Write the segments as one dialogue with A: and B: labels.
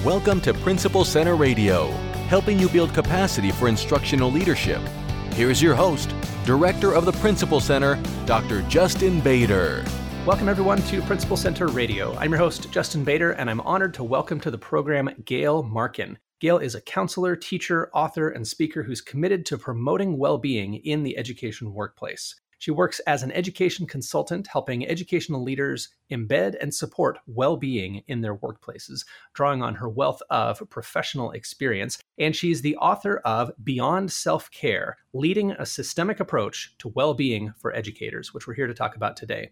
A: Welcome to Principal Center Radio, helping you build capacity for instructional leadership. Here's your host, Director of the Principal Center, Dr. Justin Bader.
B: Welcome everyone to Principal Center Radio. I'm your host, Justin Bader, and I'm honored to welcome to the program Gail Markin. Gail is a counselor, teacher, author, and speaker who's committed to promoting well-being in the education workplace. She works as an education consultant, helping educational leaders embed and support well-being in their workplaces, drawing on her wealth of professional experience. And she's the author of Beyond Self-Care, Leading a Systemic Approach to Well-Being for Educators, which we're here to talk about today.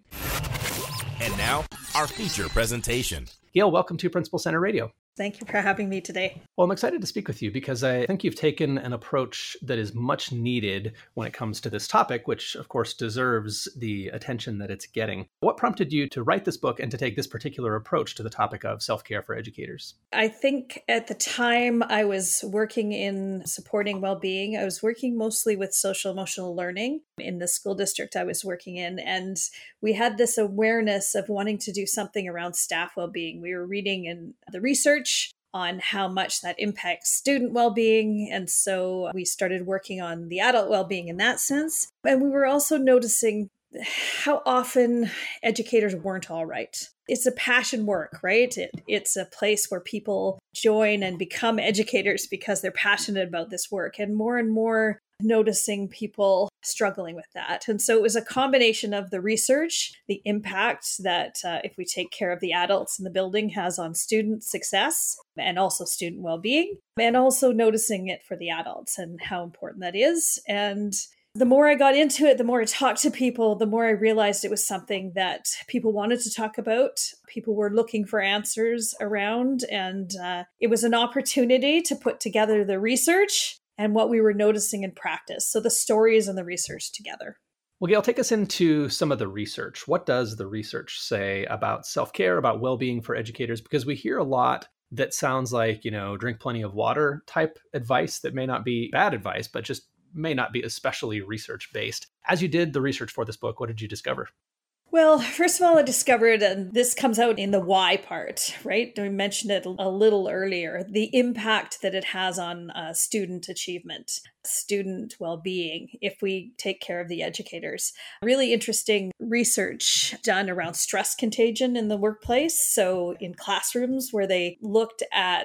C: And now, our feature presentation.
B: Gail, welcome to Principal Center Radio.
D: Thank you for having me today.
B: Well, I'm excited to speak with you because I think you've taken an approach that is much needed when it comes to this topic, which of course deserves the attention that it's getting. What prompted you to write this book and to take this particular approach to the topic of self-care for educators?
D: I think at the time I was working in supporting well-being, I was working mostly with social emotional learning in the school district I was working in. And we had this awareness of wanting to do something around staff well-being. We were reading in the research on how much that impacts student well-being. And so we started working on the adult well-being in that sense. And we were also noticing how often educators weren't all right. It's a passion work, right? It's a place where people join and become educators because they're passionate about this work, and more noticing people struggling with that. And so it was a combination of the research, the impact that if we take care of the adults in the building has on student success and also student well-being, and also noticing it for the adults and how important that is. And the more I got into it, the more I talked to people, the more I realized it was something that people wanted to talk about. People were looking for answers around, and it was an opportunity to put together the research and what we were noticing in practice. So the stories and the research together.
B: Well, Gail, take us into some of the research. What does the research say about self-care, about well-being for educators? Because we hear a lot that sounds like, drink plenty of water type advice that may not be bad advice, but just may not be especially research-based. As you did the research for this book, what did you discover?
D: Well, first of all, I discovered, and this comes out in the why part, right? We mentioned it a little earlier, the impact that it has on student achievement, student well-being, if we take care of the educators. Really interesting research done around stress contagion in the workplace. So in classrooms where they looked at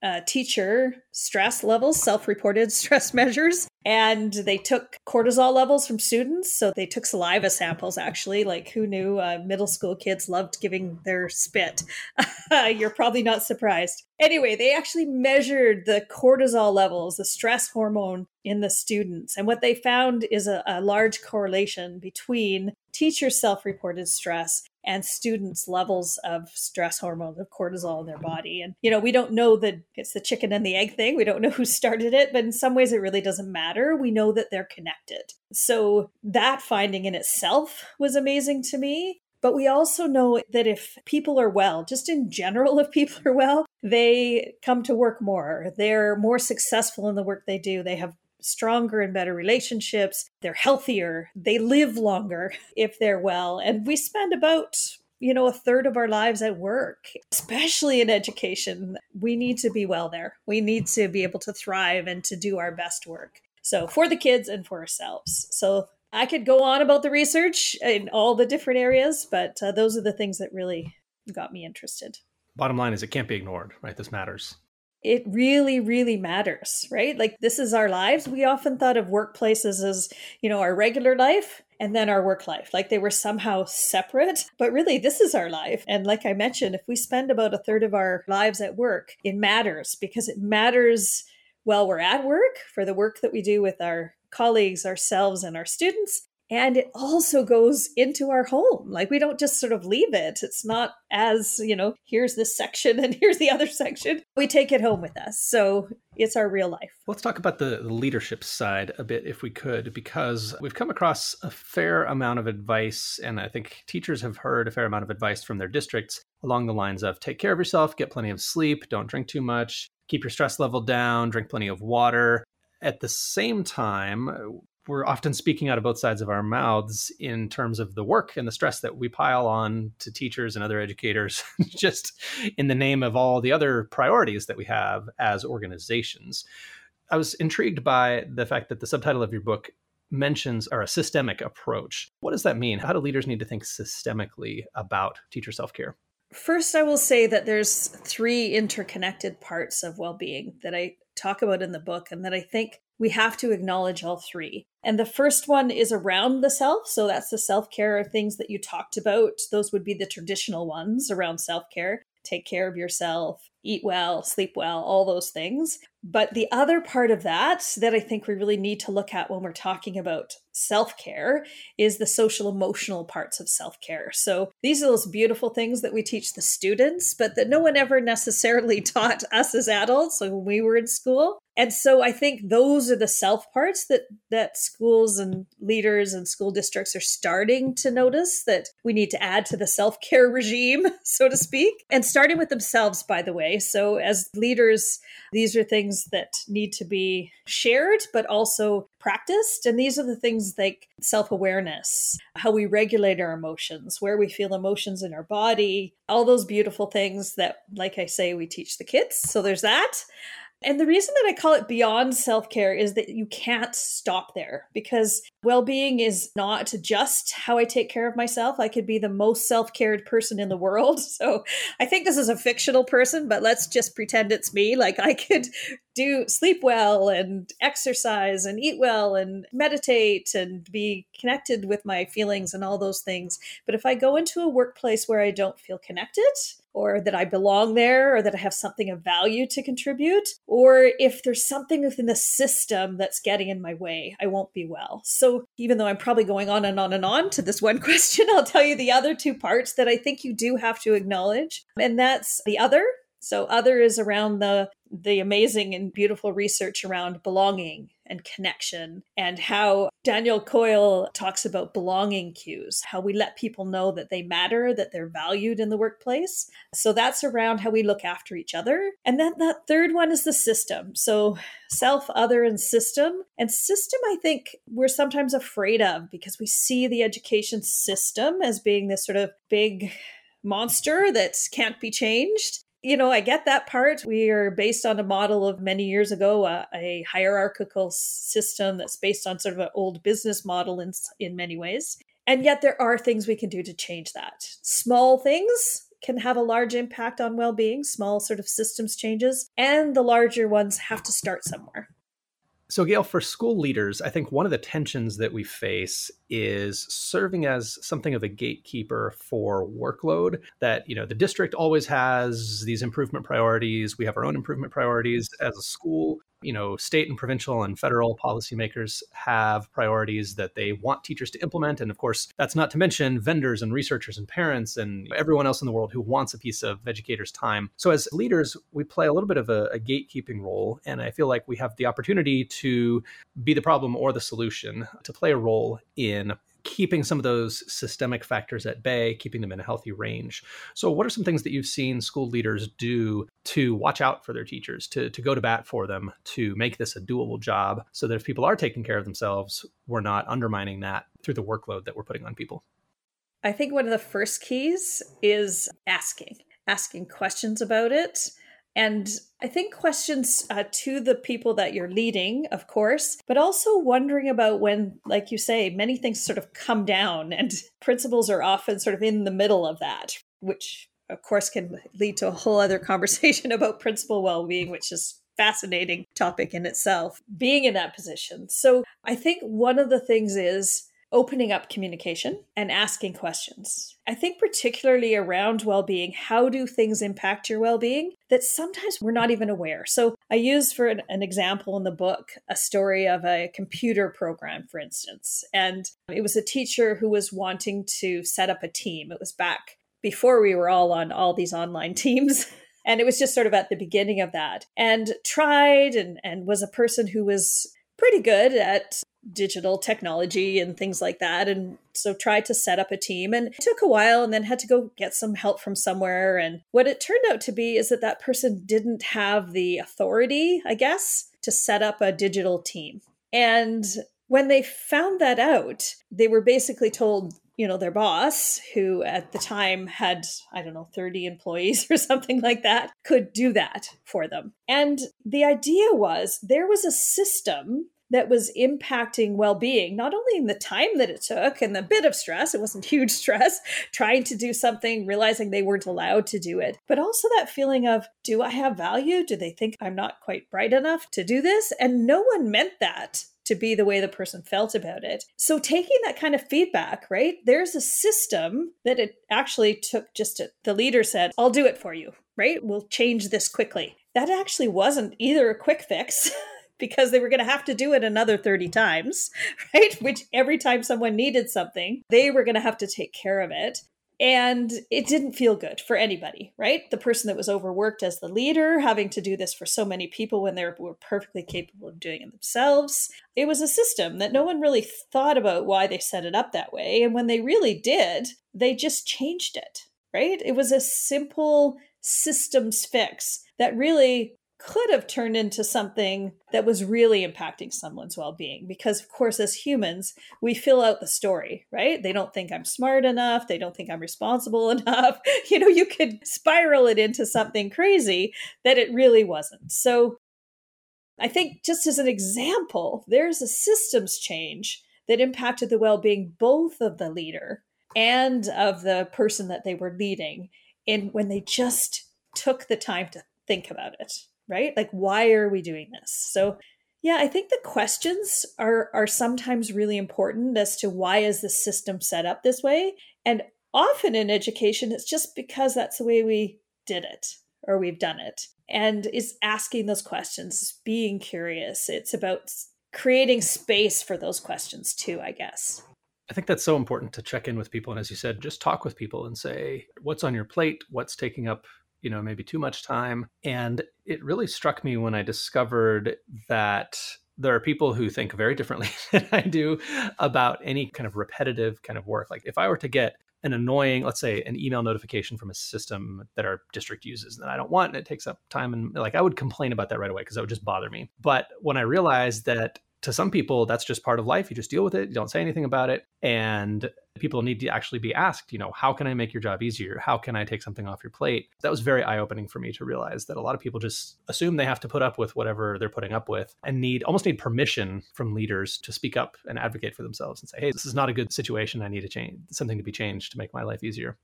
D: teacher stress levels, self-reported stress measures, and they took cortisol levels from students. So they took saliva samples, actually. Like, who knew middle school kids loved giving their spit? You're probably not surprised. Anyway, they actually measured the cortisol levels, the stress hormone in the students. And what they found is a large correlation between teachers' self-reported stress and students' levels of stress hormone, of cortisol in their body. And, we don't know that it's the chicken and the egg thing. We don't know who started it, but in some ways it really doesn't matter. We know that they're connected. So that finding in itself was amazing to me. But we also know that if people are well, just in general, if people are well, they come to work more. They're more successful in the work they do. They have stronger and better relationships. They're healthier. They live longer if they're well. And we spend about, a third of our lives at work, especially in education. We need to be well there. We need to be able to thrive and to do our best work. So for the kids and for ourselves. So I could go on about the research in all the different areas, but those are the things that really got me interested.
B: Bottom line is it can't be ignored, right? This matters.
D: It really, really matters, right? Like, this is our lives. We often thought of workplaces as, our regular life and then our work life, like they were somehow separate. But really, this is our life. And like I mentioned, if we spend about a third of our lives at work, it matters because it matters while we're at work for the work that we do with our colleagues, ourselves, and our students. And it also goes into our home. Like, we don't just sort of leave it. It's not as, here's this section and here's the other section. We take it home with us. So it's our real life.
B: Let's talk about the leadership side a bit, if we could, because we've come across a fair amount of advice, and I think teachers have heard a fair amount of advice from their districts along the lines of take care of yourself, get plenty of sleep, don't drink too much, keep your stress level down, drink plenty of water. At the same time, we're often speaking out of both sides of our mouths in terms of the work and the stress that we pile on to teachers and other educators, just in the name of all the other priorities that we have as organizations. I was intrigued by the fact that the subtitle of your book mentions a systemic approach. What does that mean? How do leaders need to think systemically about teacher self-care?
D: First, I will say that there's 3 interconnected parts of well-being that I talk about in the book, and that I think we have to acknowledge all 3. And the first one is around the self. So that's the self-care things that you talked about. Those would be the traditional ones around self-care. Take care of yourself, eat well, sleep well, all those things. But the other part of that I think we really need to look at when we're talking about self-care is the social emotional parts of self-care. So these are those beautiful things that we teach the students, but that no one ever necessarily taught us as adults when we were in school. And so I think those are the self parts that schools and leaders and school districts are starting to notice that we need to add to the self-care regime, so to speak, and starting with themselves, by the way. So as leaders, these are things that need to be shared, but also practiced. And these are the things like self-awareness, how we regulate our emotions, where we feel emotions in our body, all those beautiful things that, like I say, we teach the kids. So there's that. And the reason that I call it beyond self-care is that you can't stop there, because well-being is not just how I take care of myself. I could be the most self-cared person in the world. So I think this is a fictional person, but let's just pretend it's me. Like I could sleep well and exercise and eat well and meditate and be connected with my feelings and all those things. But if I go into a workplace where I don't feel connected, or that I belong there, or that I have something of value to contribute, or if there's something within the system that's getting in my way, I won't be well. So even though I'm probably going on and on and on to this one question, I'll tell you the other 2 parts that I think you do have to acknowledge. And that's the other. So other is around the amazing and beautiful research around belonging and connection, and how Daniel Coyle talks about belonging cues, how we let people know that they matter, that they're valued in the workplace. So that's around how we look after each other. And then that third one is the system. So self, other, and system. And system, I think we're sometimes afraid of, because we see the education system as being this sort of big monster that can't be changed. I get that part. We are based on a model of many years ago, a hierarchical system that's based on sort of an old business model in many ways. And yet there are things we can do to change that. Small things can have a large impact on well-being, small sort of systems changes, and the larger ones have to start somewhere.
B: So Gail, for school leaders, I think one of the tensions that we face is serving as something of a gatekeeper for workload. That, the district always has these improvement priorities. We have our own improvement priorities as a school. State and provincial and federal policymakers have priorities that they want teachers to implement. And of course, that's not to mention vendors and researchers and parents and everyone else in the world who wants a piece of educators' time. So as leaders, we play a little bit of a gatekeeping role. And I feel like we have the opportunity to be the problem or the solution, to play a role in keeping some of those systemic factors at bay, keeping them in a healthy range. So what are some things that you've seen school leaders do to watch out for their teachers, to go to bat for them, to make this a doable job, so that if people are taking care of themselves, we're not undermining that through the workload that we're putting on people?
D: I think one of the first keys is asking questions about it. And I think questions to the people that you're leading, of course, but also wondering about when, like you say, many things sort of come down, and principals are often sort of in the middle of that, which of course can lead to a whole other conversation about principal well-being, which is fascinating topic in itself, being in that position. So I think one of the things is opening up communication and asking questions. I think particularly around well-being, how do things impact your well-being that sometimes we're not even aware? So I use for an example in the book, a story of a computer program, for instance. And it was a teacher who was wanting to set up a team. It was back before we were all on all these online teams. And it was just sort of at the beginning of that, and tried and was a person who was pretty good at digital technology and things like that. And so tried to set up a team, and it took a while, and then had to go get some help from somewhere. And what it turned out to be is that person didn't have the authority, I guess, to set up a digital team. And when they found that out, they were basically told, their boss, who at the time had, 30 employees or something like that, could do that for them. And the idea was there was a system that was impacting well-being, not only in the time that it took and the bit of stress, it wasn't huge stress, trying to do something, realizing they weren't allowed to do it, but also that feeling of, do I have value? Do they think I'm not quite bright enough to do this? And no one meant that to be the way the person felt about it. So taking that kind of feedback, right? There's a system that it actually took the leader said, I'll do it for you, right? We'll change this quickly. That actually wasn't either a quick fix because they were going to have to do it another 30 times, right? Which every time someone needed something, they were going to have to take care of it. And it didn't feel good for anybody, right? The person that was overworked as the leader, having to do this for so many people when they were perfectly capable of doing it themselves. It was a system that no one really thought about why they set it up that way. And when they really did, they just changed it, right? It was a simple systems fix that really could have turned into something that was really impacting someone's well-being. Because, of course, as humans, we fill out the story, right? They don't think I'm smart enough. They don't think I'm responsible enough. You could spiral it into something crazy that it really wasn't. So I think just as an example, there's a systems change that impacted the well-being both of the leader and of the person that they were leading when they just took the time to think about it. Right? Like, why are we doing this? So, yeah, I think the questions are sometimes really important as to why is the system set up this way? And often in education, it's just because that's the way we did it or we've done it. And is asking those questions, being curious. It's about creating space for those questions too, I guess.
B: I think that's so important to check in with people. And as you said, just talk with people and say, what's on your plate? What's taking up maybe too much time. And it really struck me when I discovered that there are people who think very differently than I do about any kind of repetitive kind of work. Like if I were to get an annoying, let's say, an email notification from a system that our district uses that I don't want, and it takes up time, and I would complain about that right away because that would just bother me. But when I realized that to some people, that's just part of life. You just deal with it. You don't say anything about it. And people need to actually be asked, how can I make your job easier? How can I take something off your plate? That was very eye-opening for me to realize that a lot of people just assume they have to put up with whatever they're putting up with and almost need permission from leaders to speak up and advocate for themselves and say, hey, this is not a good situation. I need to change something to be changed to make my life easier.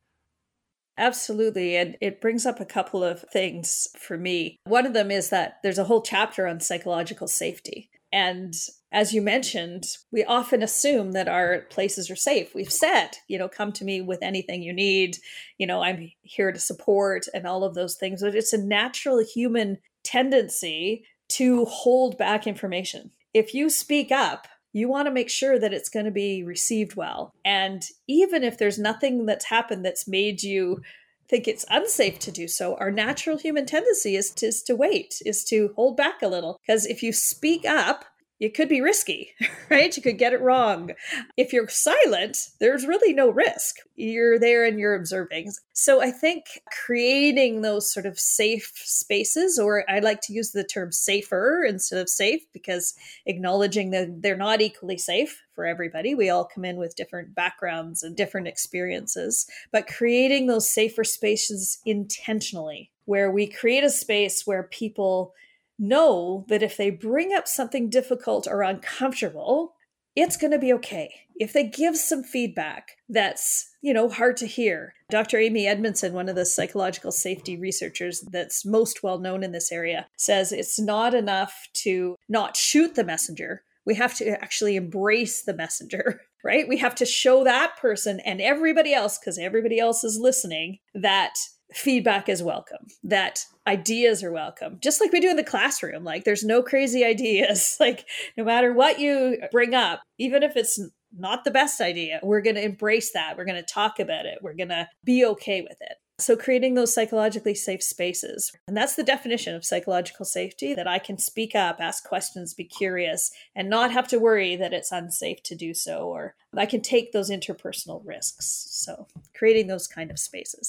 D: Absolutely. And it brings up a couple of things for me. One of them is that there's a whole chapter on psychological safety. And as you mentioned, we often assume that our places are safe. We've said, come to me with anything you need. I'm here to support and all of those things. But it's a natural human tendency to hold back information. If you speak up, you want to make sure that it's going to be received well. And even if there's nothing that's happened that's made you think it's unsafe to do so, our natural human tendency is to wait, is to hold back a little. Because if you speak up, it could be risky, right? You could get it wrong. If you're silent, there's really no risk. You're there and you're observing. So I think creating those sort of safe spaces, or I like to use the term safer instead of safe, because acknowledging that they're not equally safe for everybody. We all come in with different backgrounds and different experiences, but creating those safer spaces intentionally, where we create a space where people know that if they bring up something difficult or uncomfortable, it's going to be okay. If they give some feedback that's, hard to hear. Dr. Amy Edmondson, one of the psychological safety researchers that's most well known in this area, says it's not enough to not shoot the messenger. We have to actually embrace the messenger, right? We have to show that person and everybody else, because everybody else is listening, that feedback is welcome, that ideas are welcome. Just like we do in the classroom, there's no crazy ideas. No matter what you bring up, even if it's not the best idea, we're going to embrace that. We're going to talk about it. We're going to be okay with it. So creating those psychologically safe spaces. And that's the definition of psychological safety, that I can speak up, ask questions, be curious, and not have to worry that it's unsafe to do so, or I can take those interpersonal risks. So creating those kind of spaces.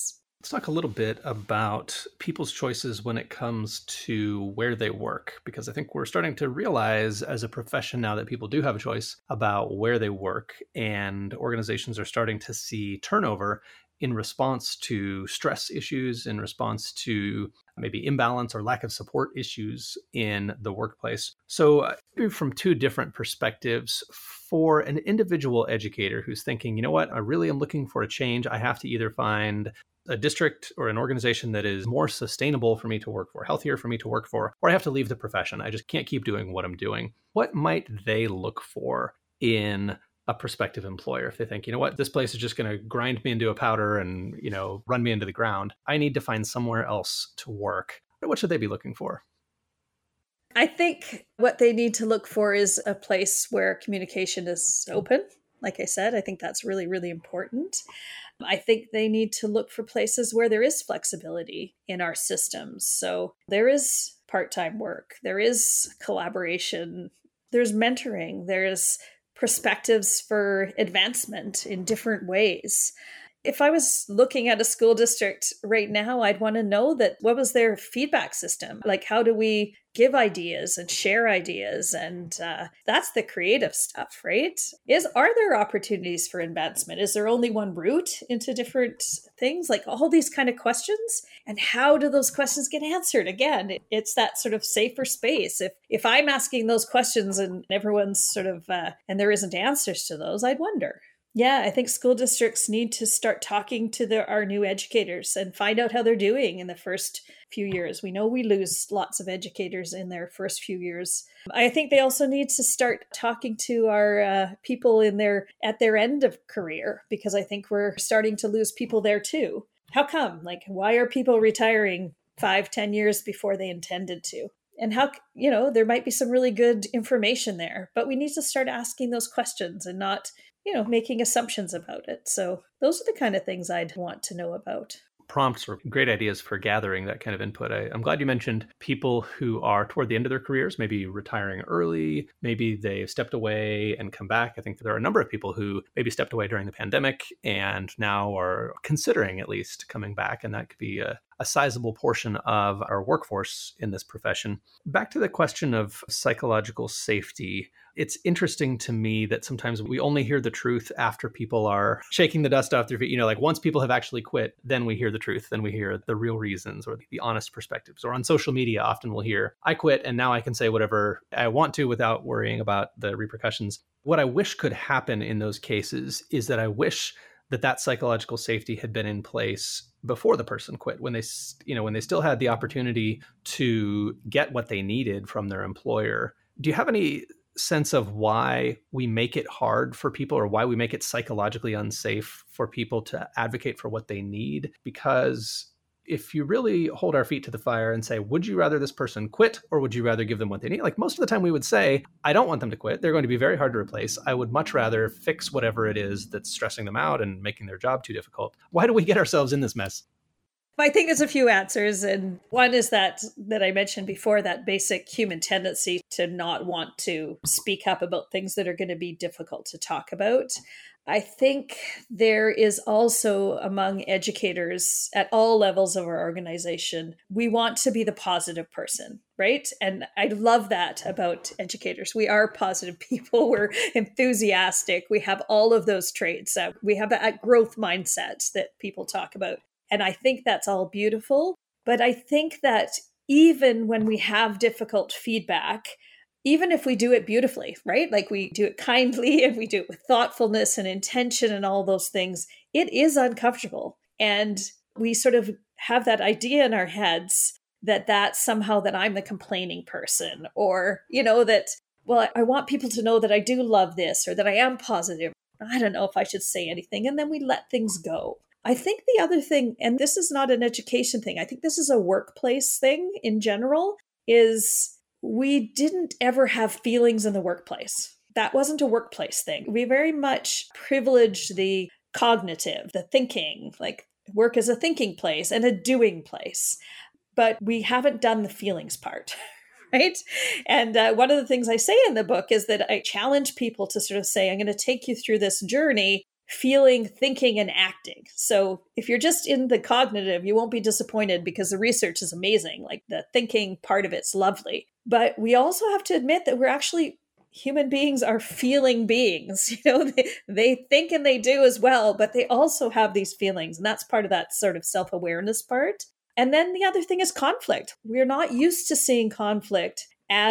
B: Let's talk a little bit about people's choices when it comes to where they work, because I think we're starting to realize as a profession now that people do have a choice about where they work, and organizations are starting to see turnover in response to stress issues, in response to maybe imbalance or lack of support issues in the workplace. So maybe from two different perspectives, for an individual educator who's thinking, you know what, I really am looking for a change. I have to either find a district or an organization that is more sustainable for me to work for, healthier for me to work for, or I have to leave the profession. I just can't keep doing what I'm doing. What might they look for in a prospective employer if they think, you know what, this place is just going to grind me into a powder and, run me into the ground? I need to find somewhere else to work. What should they be looking for?
D: I think what they need to look for is a place where communication is open. Like I said, I think that's really, really important. I think they need to look for places where there is flexibility in our systems. So there is part-time work, there is collaboration, there's mentoring, there's perspectives for advancement in different ways. If I was looking at a school district right now, I'd want to know that what was their feedback system? Like, how do we give ideas and share ideas? And that's the creative stuff, right? Are there opportunities for advancement? Is there only one route into different things? Like all these kind of questions. And how do those questions get answered? Again, it's that sort of safer space. If I'm asking those questions and everyone's sort of, and there isn't answers to those, I'd wonder. Yeah, I think school districts need to start talking to our new educators and find out how they're doing in the first few years. We know we lose lots of educators in their first few years. I think they also need to start talking to our people at their end of career, because I think we're starting to lose people there too. How come? Like, why are people retiring 5-10 years before they intended to? And how, there might be some really good information there, but we need to start asking those questions and not making assumptions about it. So those are the kind of things I'd want to know about.
B: Prompts are great ideas for gathering that kind of input. I'm glad you mentioned people who are toward the end of their careers, maybe retiring early, maybe they've stepped away and come back. I think there are a number of people who maybe stepped away during the pandemic and now are considering at least coming back. And that could be a sizable portion of our workforce in this profession. Back to the question of psychological safety. It's interesting to me that sometimes we only hear the truth after people are shaking the dust off their feet. Like once people have actually quit, then we hear the truth. Then we hear the real reasons or the honest perspectives. Or on social media, often we'll hear, I quit and now I can say whatever I want to without worrying about the repercussions. What I wish could happen in those cases is that I wish that psychological safety had been in place before the person quit, when they still had the opportunity to get what they needed from their employer. Do you have any sense of why we make it hard for people, or why we make it psychologically unsafe for people to advocate for what they need? Because if you really hold our feet to the fire and say, would you rather this person quit or would you rather give them what they need? Like most of the time we would say, I don't want them to quit. They're going to be very hard to replace. I would much rather fix whatever it is that's stressing them out and making their job too difficult. Why do we get ourselves in this mess?
D: I think there's a few answers. And one is that I mentioned before, that basic human tendency to not want to speak up about things that are going to be difficult to talk about. I think there is also among educators at all levels of our organization, we want to be the positive person, right? And I love that about educators. We are positive people. We're enthusiastic. We have all of those traits. We have that growth mindset that people talk about. And I think that's all beautiful. But I think that even when we have difficult feedback, even if we do it beautifully, right? Like we do it kindly and we do it with thoughtfulness and intention and all those things, it is uncomfortable. And we sort of have that idea in our heads that somehow that I'm the complaining person, or, that, well, I want people to know that I do love this or that I am positive. I don't know if I should say anything. And then we let things go. I think the other thing, and this is not an education thing, I think this is a workplace thing in general, is we didn't ever have feelings in the workplace. That wasn't a workplace thing. We very much privileged the cognitive, the thinking, like work is a thinking place and a doing place. But we haven't done the feelings part, right? And one of the things I say in the book is that I challenge people to sort of say, I'm going to take you through this journey feeling, thinking, and acting. So if you're just in the cognitive, you won't be disappointed because the research is amazing. Like the thinking part of it's lovely. But we also have to admit that we're actually human beings are feeling beings. They think and they do as well, but they also have these feelings. And that's part of that sort of self-awareness part. And then the other thing is conflict. We're not used to seeing conflict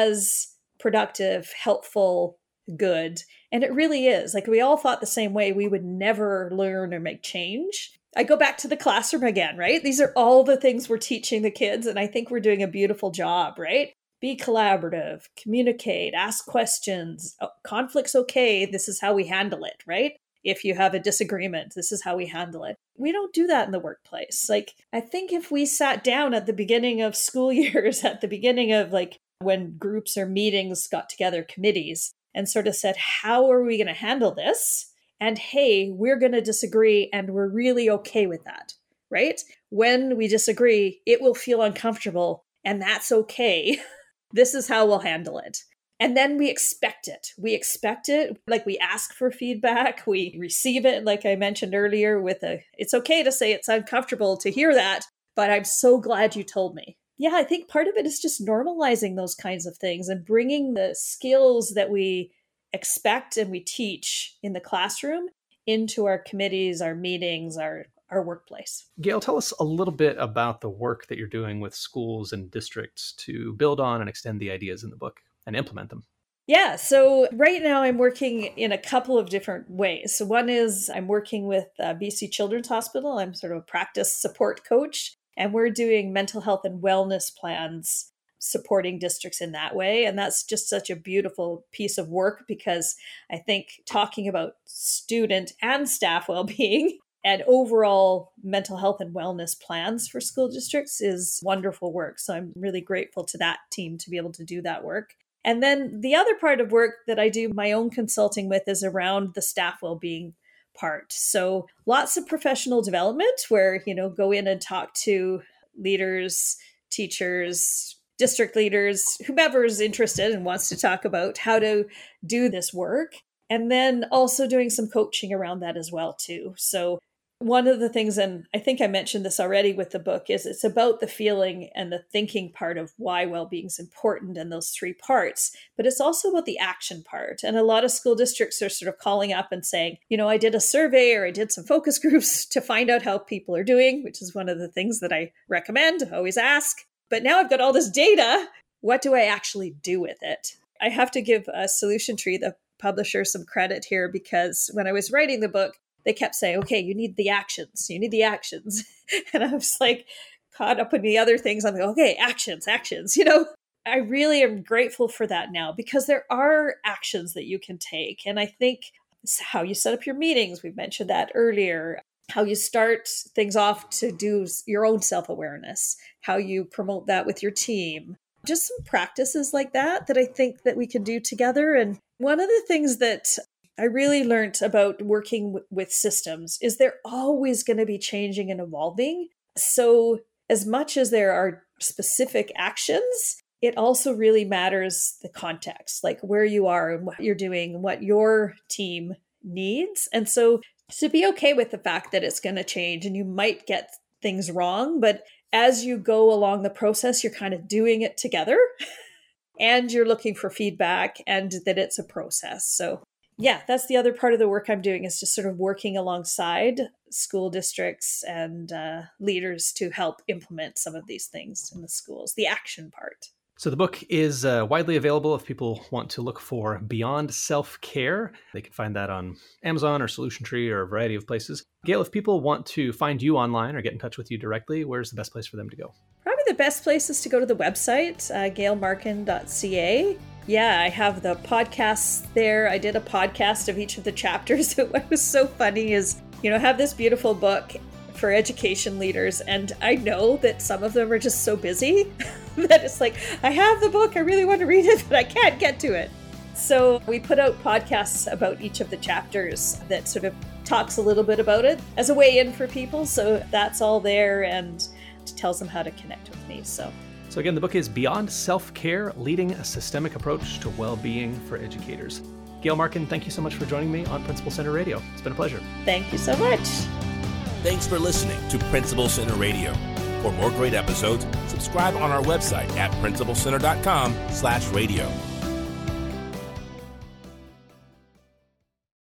D: as productive, helpful, good. And it really is. Like we all thought the same way, we would never learn or make change. I go back to the classroom again, right? These are all the things we're teaching the kids. And I think we're doing a beautiful job, right? Be collaborative, communicate, ask questions. Conflict's okay. This is how we handle it, right? If you have a disagreement, this is how we handle it. We don't do that in the workplace. Like, I think if we sat down at the beginning of school years, at the beginning of like when groups or meetings got together, committees, and sort of said, how are we going to handle this? And hey, we're going to disagree and we're really okay with that, right? When we disagree, it will feel uncomfortable and that's okay. This is how we'll handle it. And then we expect it. We expect it, like we ask for feedback, we receive it, like I mentioned earlier, it's okay to say it's uncomfortable to hear that, but I'm so glad you told me. Yeah, I think part of it is just normalizing those kinds of things and bringing the skills that we expect and we teach in the classroom into our committees, our meetings, our workplace.
B: Gail, tell us a little bit about the work that you're doing with schools and districts to build on and extend the ideas in the book and implement them.
D: Yeah, so right now I'm working in a couple of different ways. So one is I'm working with BC Children's Hospital. I'm sort of a practice support coach, and we're doing mental health and wellness plans, supporting districts in that way. And that's just such a beautiful piece of work because I think talking about student and staff well-being and overall mental health and wellness plans for school districts is wonderful work. So I'm really grateful to that team to be able to do that work. And then the other part of work that I do my own consulting with is around the staff well-being part. So lots of professional development where, go in and talk to leaders, teachers, district leaders, whomever is interested and wants to talk about how to do this work. And then also doing some coaching around that as well, too. So one of the things, and I think I mentioned this already with the book, is it's about the feeling and the thinking part of why well-being is important and those three parts, but it's also about the action part. And a lot of school districts are sort of calling up and saying, I did a survey or I did some focus groups to find out how people are doing, which is one of the things that I recommend, always ask. But now I've got all this data. What do I actually do with it? I have to give Solution Tree, the publisher, some credit here because when I was writing the book, they kept saying, okay, you need the actions. You need the actions. And I was like caught up in the other things. I'm like, okay, actions. I really am grateful for that now because there are actions that you can take. And I think how you set up your meetings, we've mentioned that earlier, how you start things off to do your own self-awareness, how you promote that with your team, just some practices like that I think that we can do together. And one of the things that I really learned about working with systems is they're always going to be changing and evolving. So as much as there are specific actions, it also really matters the context, like where you are and what you're doing and what your team needs. And so to be okay with the fact that it's going to change and you might get things wrong, but as you go along the process, you're kind of doing it together and you're looking for feedback and that it's a process. So yeah, that's the other part of the work I'm doing is just sort of working alongside school districts and leaders to help implement some of these things in the schools, the action part.
B: So the book is widely available if people want to look for Beyond Self-Care. They can find that on Amazon or Solution Tree or a variety of places. Gail, if people want to find you online or get in touch with you directly, where's the best place for them to go?
D: Probably the best place is to go to the website, gailmarkin.ca. Yeah, I have the podcasts there. I did a podcast of each of the chapters. What was so funny is, I have this beautiful book for education leaders, and I know that some of them are just so busy that it's like, I have the book, I really want to read it, but I can't get to it. So we put out podcasts about each of the chapters that sort of talks a little bit about it as a way in for people. So that's all there and tells them how to connect with me.
B: So again, the book is Beyond Self-Care, Leading a Systemic Approach to Well-Being for Educators. Gail Markin, thank you so much for joining me on Principal Center Radio. It's been a pleasure.
D: Thank you so much.
C: Thanks for listening to Principal Center Radio. For more great episodes, subscribe on our website at principalcenter.com/radio.